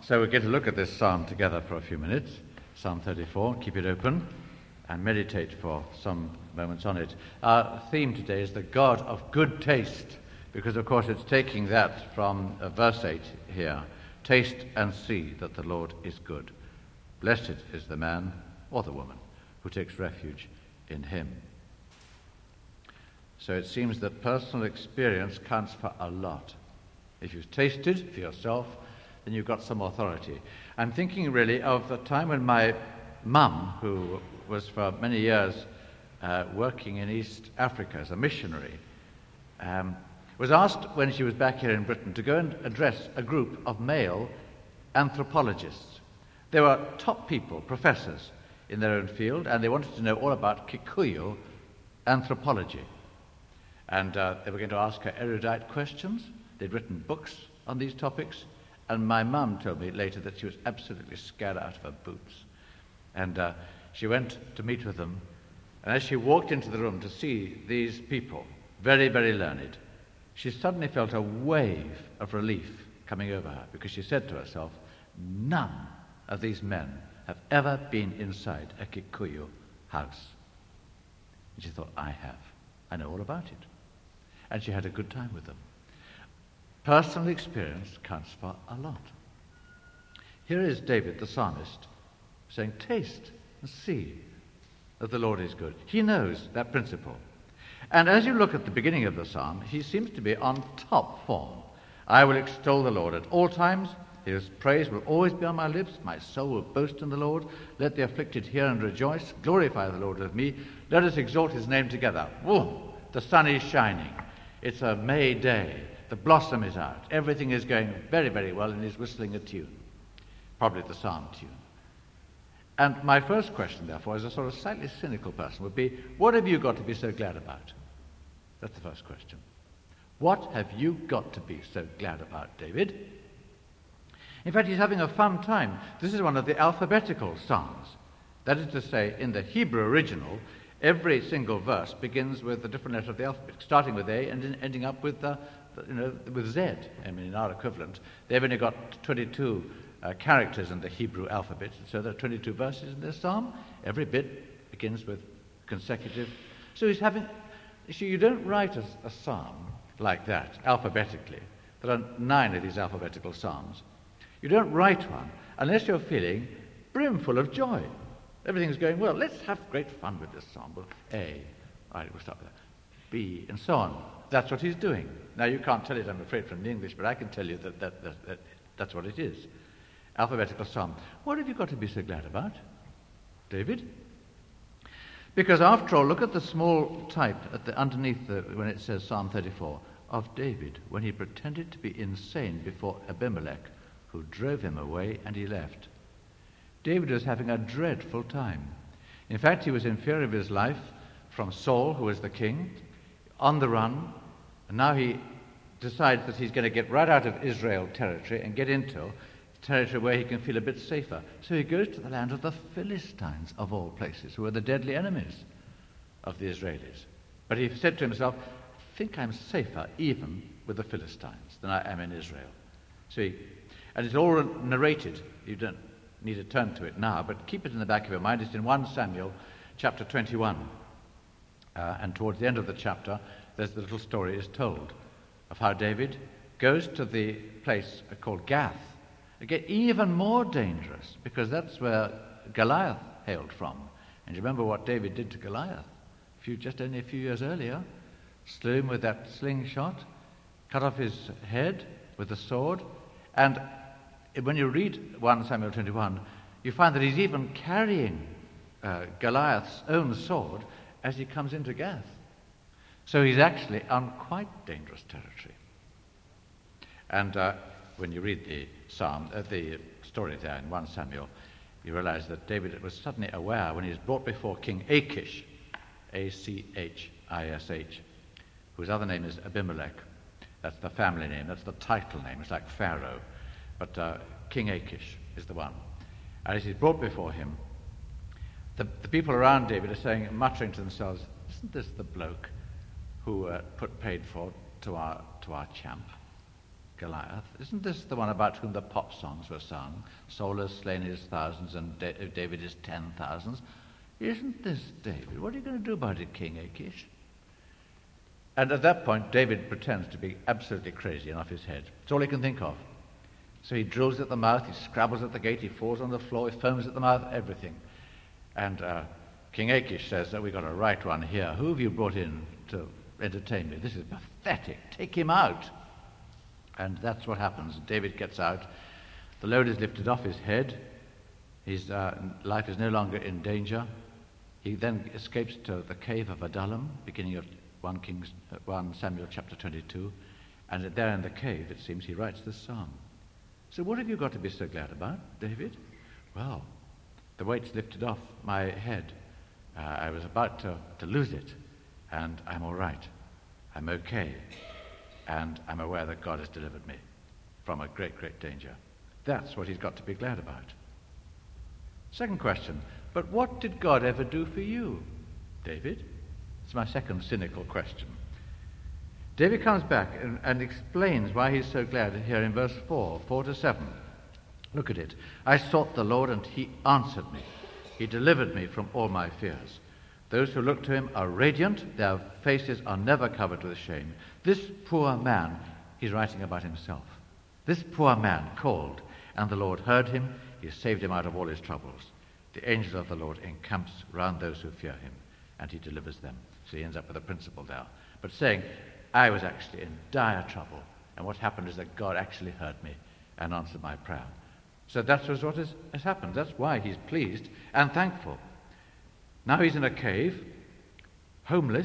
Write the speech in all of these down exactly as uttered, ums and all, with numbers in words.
So we're going to look at this psalm together for a few minutes. Psalm thirty-four, keep it open and meditate for some moments on it. Our theme today is the God of good taste, because of course it's taking that from uh, verse eight here. Taste and see that the Lord is good. Blessed is the man or the woman who takes refuge in him. So it seems that personal experience counts for a lot. If you've tasted for yourself, then you've got some authority. I'm thinking really of the time when my mum, who was for many years uh, working in East Africa as a missionary, um, was asked when she was back here in Britain to go and address a group of male anthropologists. They were top people, professors in their own field, and they wanted to know all about Kikuyu anthropology. And uh, they were going to ask her erudite questions. They'd written books on these topics. And my mum told me later that she was absolutely scared out of her boots. And uh, she went to meet with them. And as she walked into the room to see these people, very, very learned, she suddenly felt a wave of relief coming over her, because she said to herself, none of these men have ever been inside a Kikuyu house. And she thought, I have. I know all about it. And she had a good time with them. Personal experience counts for a lot. Here is David, the psalmist, saying, taste and see that the Lord is good. He knows that principle. And as you look at the beginning of the psalm, he seems to be on top form. I will extol the Lord at all times. His praise will always be on my lips. My soul will boast in the Lord. Let the afflicted hear and rejoice. Glorify the Lord with me. Let us exalt his name together. Whoa, the sun is shining. It's a May day. The blossom is out. Everything is going very, very well, and he's whistling a tune. Probably the psalm tune. And my first question, therefore, as a sort of slightly cynical person, would be, what have you got to be so glad about? That's the first question. What have you got to be so glad about, David? In fact, he's having a fun time. This is one of the alphabetical psalms. That is to say, in the Hebrew original, every single verse begins with a different letter of the alphabet, starting with A and ending up with, uh, you know, with Z. I mean, in our equivalent, they've only got twenty-two uh, characters in the Hebrew alphabet, so there are twenty-two verses in this psalm. Every bit begins with consecutive. So he's having. You see, you don't write a, a psalm like that alphabetically. There are nine of these alphabetical psalms. You don't write one unless you're feeling brimful of joy. Everything's going well. Let's have great fun with this psalm. Well, A, all right, we'll start with that. B, and so on. That's what he's doing. Now, you can't tell it, I'm afraid, from the English, but I can tell you that, that, that, that that's what it is. Alphabetical psalm. What have you got to be so glad about, David? Because after all, look at the small type at the, underneath the, when it says Psalm thirty-four, of David, when he pretended to be insane before Abimelech, who drove him away, and he left. David was having a dreadful time. In fact, he was in fear of his life from Saul, who was the king, on the run, and now he decides that he's going to get right out of Israel territory and get into territory where he can feel a bit safer. So he goes to the land of the Philistines, of all places, who are the deadly enemies of the Israelis. But he said to himself, I think I'm safer even with the Philistines than I am in Israel. So he, and it's all narrated. You don't need to turn to it now, but keep it in the back of your mind. It's in First Samuel chapter twenty-one. Uh, and towards the end of the chapter, there's the little story is told of how David goes to the place called Gath. Again, even more dangerous, because that's where Goliath hailed from. And you remember what David did to Goliath a few, just only a few years earlier? Slew him with that slingshot, cut off his head with a sword. And when you read First Samuel twenty-one, you find that he's even carrying uh, Goliath's own sword as he comes into Gath. So he's actually on quite dangerous territory. And uh, when you read the psalm, uh, the story there in First Samuel, you realize that David was suddenly aware when he was brought before King Achish, A C H I S H, whose other name is Abimelech. That's the family name, that's the title name. It's like Pharaoh. But uh, King Achish is the one. And as he's brought before him, the, the people around David are saying, muttering to themselves, isn't this the bloke who uh, put paid for to our to our champ? Goliath. Isn't this the one about whom the pop songs were sung? Saul has slain his thousands and da- David his ten thousands. Isn't this David? What are you going to do about it, King Achish? And at that point, David pretends to be absolutely crazy and off his head. It's all he can think of. So he drills at the mouth, he scrabbles at the gate, he falls on the floor, he foams at the mouth, everything. And uh, King Achish says that we've got a right one here. Who have you brought in to entertain me? This is pathetic. Take him out. And that's what happens. David gets out. The load is lifted off his head. His uh, life is no longer in danger. He then escapes to the cave of Adullam, beginning of First Kings, First Samuel chapter twenty-two. And there in the cave, it seems, he writes this psalm. So what have you got to be so glad about, David? Well, the weight's lifted off my head. Uh, I was about to, to lose it, and I'm all right. I'm okay, and I'm aware that God has delivered me from a great, great danger. That's what he's got to be glad about. Second question, but what did God ever do for you, David? It's my second cynical question. David comes back and, and explains why he's so glad here in verse four, four to seven. Look at it. I sought the Lord, and he answered me. He delivered me from all my fears. Those who look to him are radiant. Their faces are never covered with shame. This poor man, he's writing about himself. This poor man called, and the Lord heard him. He saved him out of all his troubles. The angel of the Lord encamps round those who fear him, and he delivers them. So he ends up with a principle there. But saying, I was actually in dire trouble, and what happened is that God actually heard me and answered my prayer. So that was what has, has happened. That's why he's pleased and thankful. Now he's in a cave, homeless,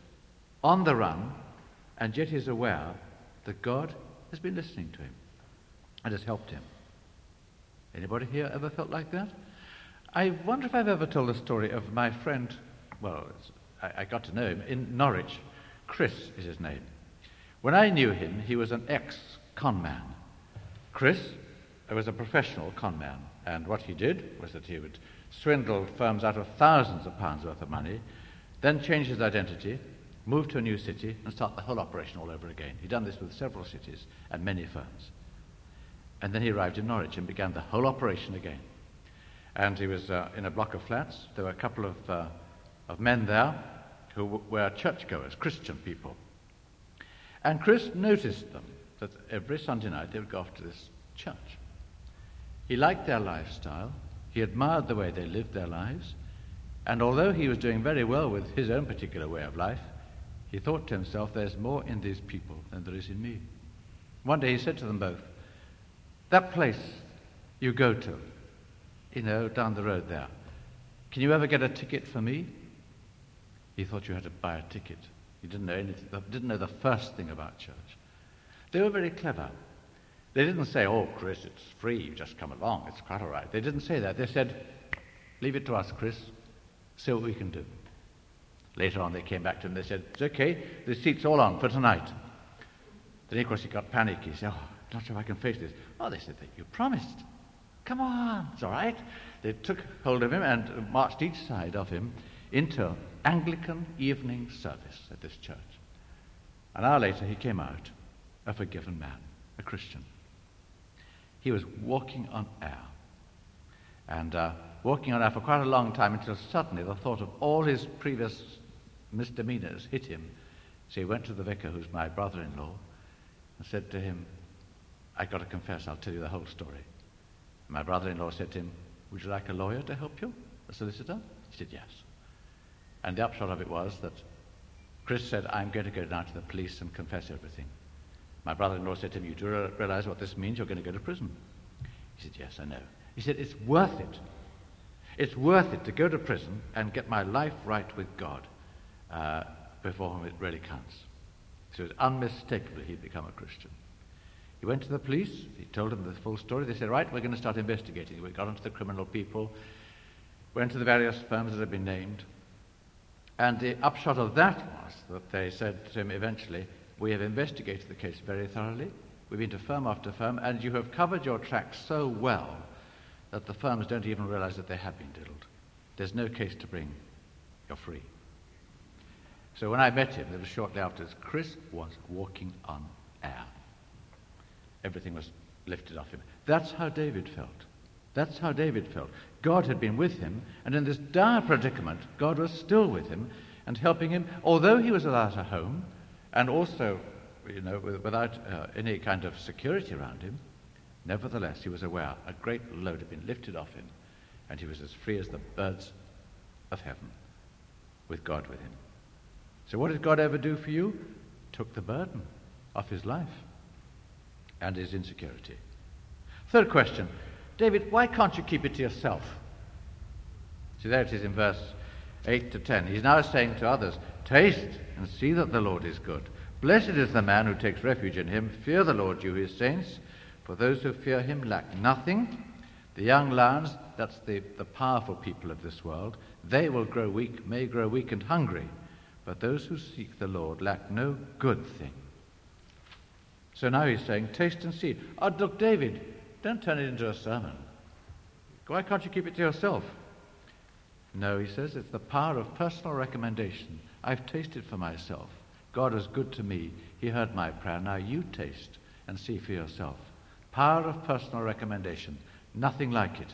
on the run, and yet he's aware that God has been listening to him and has helped him. Anybody here ever felt like that? I wonder if I've ever told the story of my friend, well, it's, I, I got to know him in Norwich. Chris is his name. When I knew him, he was an ex-con man. Chris was a professional con man, and what he did was that he would swindle firms out of thousands of pounds worth of money, then change his identity, move to a new city, and start the whole operation all over again. He'd done this with several cities and many firms. And then he arrived in Norwich and began the whole operation again. And he was uh, in a block of flats. There were a couple of, uh, of men there who w- were churchgoers, Christian people. And Chris noticed them, that every Sunday night they would go off to this church. He liked their lifestyle. He admired the way they lived their lives. And although he was doing very well with his own particular way of life, he thought to himself, there's more in these people than there is in me. One day he said to them both, that place you go to, you know, down the road there, can you ever get a ticket for me? He thought you had to buy a ticket. He didn't know anything, didn't know the first thing about church. They were very clever. They didn't say, oh, Chris, it's free, you just come along, it's quite all right. They didn't say that. They said, leave it to us, Chris, see what we can do. Later on, they came back to him, they said, it's okay, the seat's all on for tonight. Then, of course, he got panicky. He said, oh, I'm not sure if I can face this. Oh, they said, that you promised. Come on, it's all right. They took hold of him and marched each side of him into Anglican evening service at this church. An hour later, he came out, a forgiven man, a Christian. He was walking on air, and uh, walking on air for quite a long time until suddenly the thought of all his previous misdemeanors hit him. So he went to the vicar, who's my brother-in-law, and said to him, I've got to confess, I'll tell you the whole story. And my brother-in-law said to him, would you like a lawyer to help you, a solicitor? He said, yes. And the upshot of it was that Chris said, I'm going to go down to the police and confess everything. My brother-in-law said to him, you do realize what this means? You're going to go to prison. He said, yes, I know. He said, it's worth it. It's worth it to go to prison and get my life right with God uh, before whom it really counts. So it was unmistakably he'd become a Christian. He went to the police. He told them the full story. They said, right, we're going to start investigating. We got onto the criminal people, went to the various firms that had been named. And the upshot of that was that they said to him eventually, we have investigated the case very thoroughly. We've been to firm after firm, and you have covered your tracks so well that the firms don't even realize that they have been diddled. There's no case to bring. You're free. So when I met him, it was shortly afterwards, Chris was walking on air. everything was lifted off him. That's how David felt. That's how David felt. God had been with him, and in this dire predicament, God was still with him and helping him, although he was without a home, and also, you know, without uh, any kind of security around him. Nevertheless, he was aware a great load had been lifted off him, and he was as free as the birds of heaven, with God with him. So what did God ever do for you? Took the burden off his life and his insecurity. Third question, David, why can't you keep it to yourself? See, there it is in verse eight to ten. He's now saying to others, taste and see that the Lord is good. Blessed is the man who takes refuge in him. Fear the Lord, you his saints, for those who fear him lack nothing. The young lions, that's the, the powerful people of this world, they will grow weak, may grow weak and hungry, but those who seek the Lord lack no good thing. So now he's saying, taste and see. Oh, look, David, don't turn it into a sermon. Why can't you keep it to yourself? No, he says, it's the power of personal recommendation. I've tasted for myself. God was good to me. He heard my prayer. Now you taste and see for yourself. Power of personal recommendation. Nothing like it.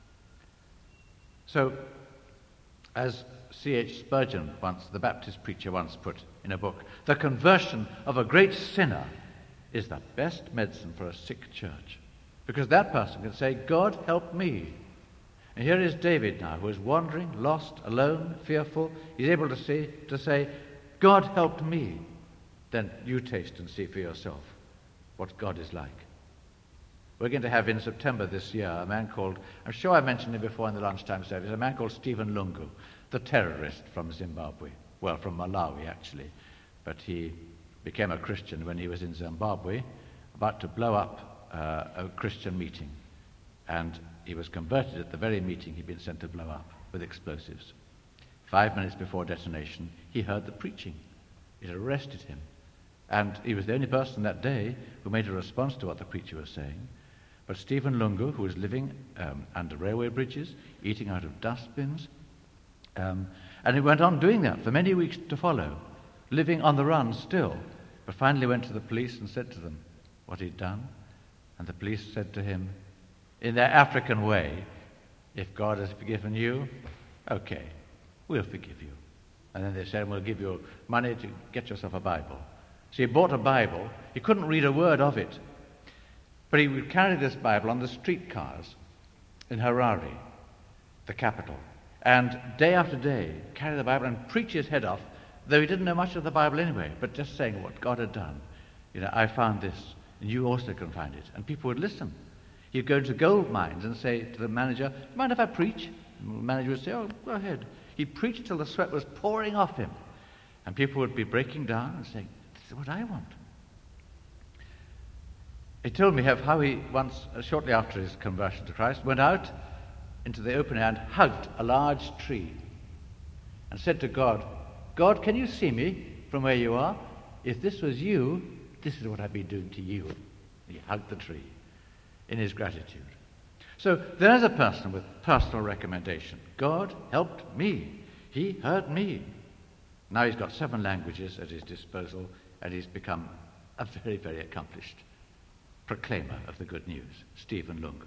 So, as C H Spurgeon once, the Baptist preacher once put in a book, the conversion of a great sinner is the best medicine for a sick church. Because that person can say, God help me. And here is David now, who is wandering, lost, alone, fearful. He's able to say, to say, God helped me. Then you taste and see for yourself what God is like. We're going to have in September this year a man called, I'm sure I mentioned him before in the lunchtime service, a man called Stephen Lungu, the terrorist from Zimbabwe. Well, from Malawi, actually. But he became a Christian when he was in Zimbabwe, about to blow up uh, a Christian meeting. And he was converted at the very meeting he'd been sent to blow up with explosives. Five minutes before detonation, he heard the preaching. It arrested him. And he was the only person that day who made a response to what the preacher was saying. But Stephen Lungu, who was living um, under railway bridges, eating out of dustbins, um, and he went on doing that for many weeks to follow, living on the run still, but finally went to the police and said to them what he'd done. And the police said to him, in their African way, if God has forgiven you, okay, we'll forgive you. And then they said, we'll give you money to get yourself a Bible. So he bought a Bible. He couldn't read a word of it. But he would carry this Bible on the streetcars in Harare, the capital, and day after day carry the Bible and preach his head off, though he didn't know much of the Bible anyway, but just saying what God had done. You know, I found this, and you also can find it. And people would listen. He'd go into gold mines and say to the manager, do you mind if I preach? And the manager would say, oh, go ahead. He preached till the sweat was pouring off him. And people would be breaking down and saying, this is what I want. He told me of how he once, uh, shortly after his conversion to Christ, went out into the open air and hugged a large tree and said to God, God, can you see me from where you are? If this was you, this is what I'd be doing to you. He hugged the tree in his gratitude. So there's a person with personal recommendation. God helped me. He heard me. Now he's got seven languages at his disposal, and he's become a very, very accomplished proclaimer of the good news, Stephen Lungu.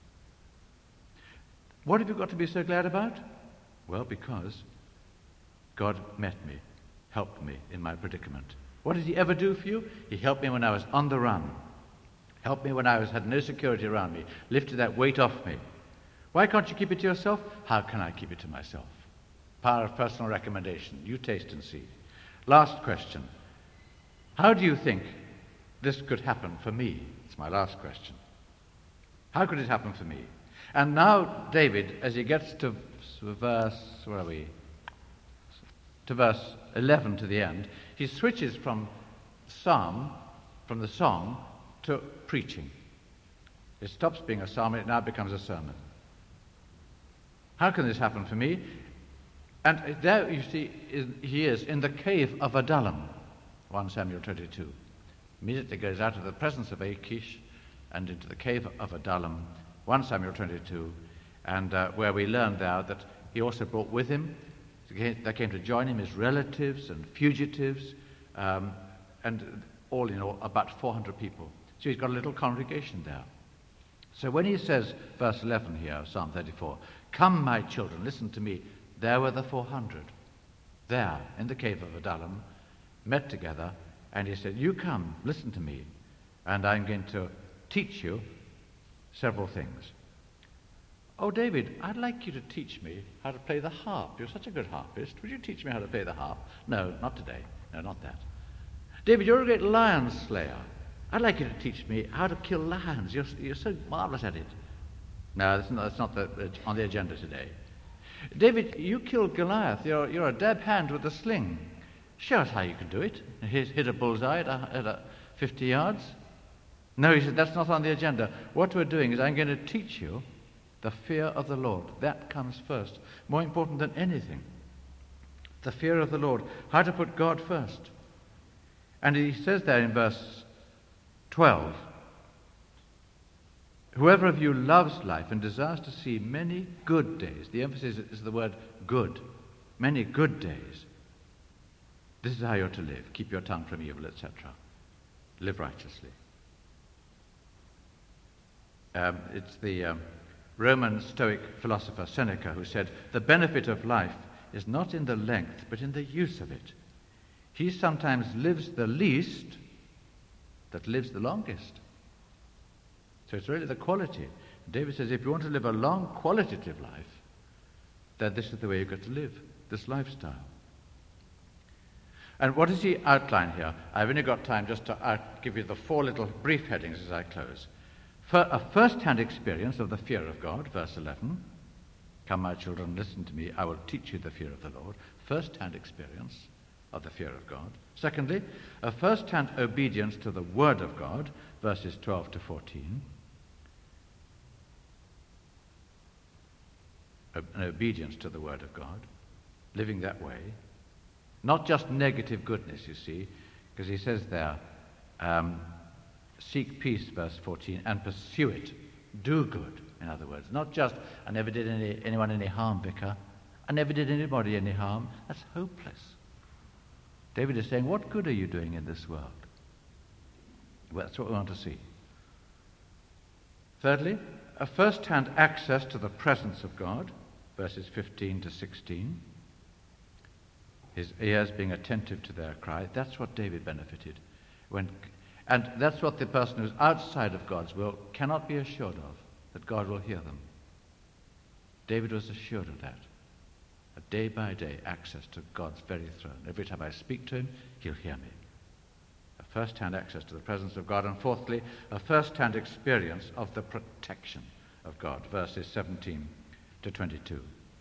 What have you got to be so glad about? Well, because God met me, helped me in my predicament. What did he ever do for you? He helped me when I was on the run. Helped me when I was had no security around me. Lifted that weight off me. Why can't you keep it to yourself? How can I keep it to myself? Power of personal recommendation. You taste and see. Last question. How do you think this could happen for me? It's my last question. How could it happen for me? And now David, as he gets to verse, where are we? To verse eleven to the end, he switches from psalm, from the song, to preaching. It stops being a psalm, it now becomes a sermon. How can this happen for me? And there you see, he is in the cave of Adullam, First Samuel twenty-two. Immediately goes out of the presence of Achish and into the cave of Adullam, First Samuel twenty-two, and uh, where we learn there that he also brought with him, there came to join him his relatives and fugitives, um, and all in all about four hundred people. So he's got a little congregation there. So when he says, verse eleven here of Psalm thirty-four, "Come, my children, listen to me," there were the four hundred, there in the cave of Adullam, met together, and he said, "You come, listen to me, and I'm going to teach you several things." "Oh, David, I'd like you to teach me how to play the harp. You're such a good harpist. Would you teach me how to play the harp?" "No, not today. No, not that." "David, you're a great lion slayer. I'd like you to teach me how to kill lions. You're, you're so marvelous at it." "No, that's not, that's not the, on the agenda today." "David, you killed Goliath. You're, you're a dab hand with a sling. Show us how you can do it. Hit, hit a bullseye at, a, at a fifty yards. "No," he said, "that's not on the agenda. What we're doing is I'm going to teach you the fear of the Lord. That comes first, more important than anything. The fear of the Lord, how to put God first." And he says there in verse twelve, "Whoever of you loves life and desires to see many good days," the emphasis is the word good, many good days, "this is how you're to live. Keep your tongue from evil," et cetera. Live righteously. Um, it's the um, Roman Stoic philosopher Seneca who said, "The benefit of life is not in the length, but in the use of it. He sometimes lives the least that lives the longest." So it's really the quality. David says, if you want to live a long, qualitative life, then this is the way you've got to live, this lifestyle. And what does he outline here? I've only got time just to out- give you the four little brief headings as I close. For a first-hand experience of the fear of God, verse eleven. "Come, my children, listen to me. I will teach you the fear of the Lord." First-hand experience of the fear of God. Secondly, a first-hand obedience to the word of God, verses twelve to fourteen. An obedience to the word of God, living that way. Not just negative goodness, you see, because he says there, um, seek peace, verse fourteen, and pursue it. Do good, in other words. Not just, I never did any, anyone any harm, Vicar. I never did anybody any harm. That's hopeless. David is saying, what good are you doing in this world? Well, that's what we want to see. Thirdly, a first-hand access to the presence of God, verses fifteen to sixteen. His ears being attentive to their cry. That's what David benefited. When, and that's what the person who's outside of God's will cannot be assured of, that God will hear them. David was assured of that. A day-by-day access to God's very throne. Every time I speak to him, he'll hear me. A first-hand access to the presence of God. And fourthly, a first-hand experience of the protection of God, verses seventeen to twenty-two.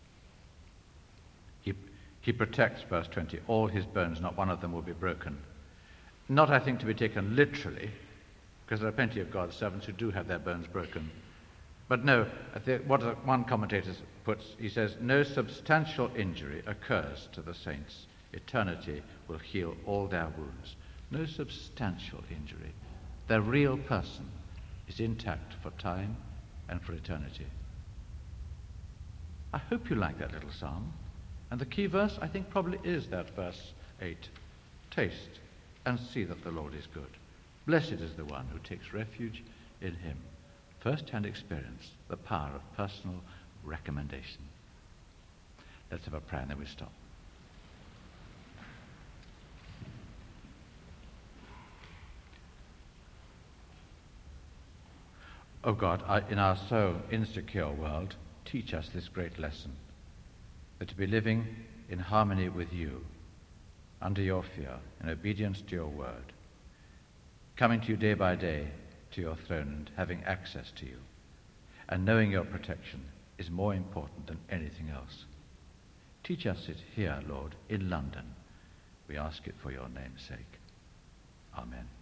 He, he protects, verse twenty, all his bones, not one of them will be broken. Not, I think, to be taken literally, because there are plenty of God's servants who do have their bones broken. But no, I think what one commentator puts, he says, no substantial injury occurs to the saints. Eternity will heal all their wounds. No substantial injury. Their real person is intact for time and for eternity. I hope you like that little psalm. And the key verse, I think, probably is that verse eight. Taste and see that the Lord is good. Blessed is the one who takes refuge in him. First-hand experience, the power of personal recommendation. Let's have a prayer and then we stop. Oh God, I, in our so insecure world, teach us this great lesson, that to be living in harmony with you, under your fear, in obedience to your word, coming to you day by day to your throne and having access to you, and knowing your protection is more important than anything else. Teach us it here, Lord, in London. We ask it for your name's sake. Amen.